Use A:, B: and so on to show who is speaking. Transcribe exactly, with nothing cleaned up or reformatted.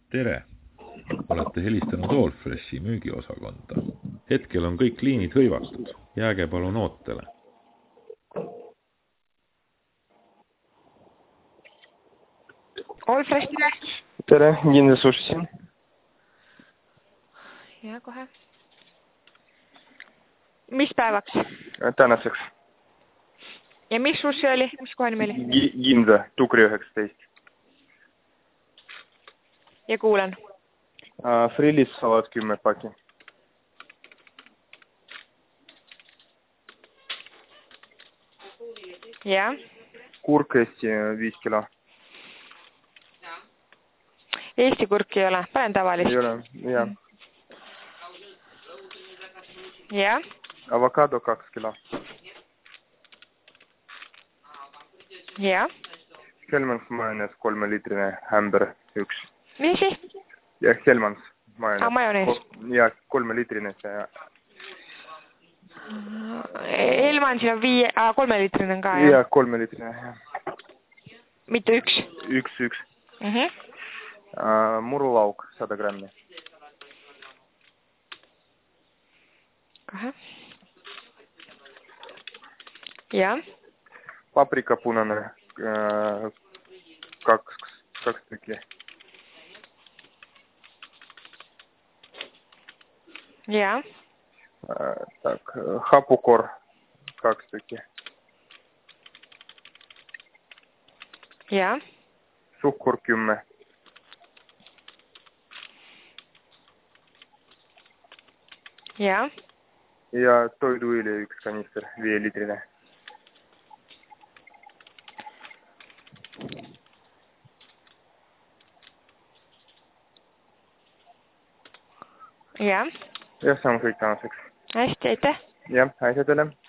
A: Tere! Olete helistanud Allfreshi müügiosakonda. Hetkel on kõik liinid hõivatud. Jääge palun ootele.
B: Allfresh, tere!
C: Tere, Ginza Sushi.
B: Ja, kohe. Mis päevaks?
C: Tänaseks.
B: Ja mis sushi oli? Mis koha nimi oli?
C: Ginza, Tukri üheksateist.
B: Ja kuulen.
C: Uh, Frillis salat kümme paki.
B: Ja.
C: Kurk Eesti viis kilo.
B: Eesti kurk ei ole, panen tavalist.
C: Ei ole, jah.
B: Ja.
C: Avokado kaks kilo.
B: Ja.
C: Helmans majonees kolmeliitrine hämber üks.
B: Misi?
C: Ja Helmans majonees.
B: Ah, majonees.
C: Ja kolmeliitrine see.
B: Helmansil on vii... Ah, kolmeliitrine on ka, jah?
C: Ja kolmeliitrine, jah.
B: Mitte üks?
C: Üks, üks.
B: Mhm.
C: Uh, murulauk sada grammi.
B: Kahe. Ja.
C: Paprika punane uh, kaks, kaks tükki.
B: Ja.
C: Uh, tak, hapukor kaks tükki.
B: Ja.
C: Suhkur kümme.
B: Ja.
C: Ja toiduõli üks kanister, viieliitrine.
B: Ja.
C: Ja see on kõik tänaseks.
B: Hästi, aitäh!
C: Jah, aitäh teile!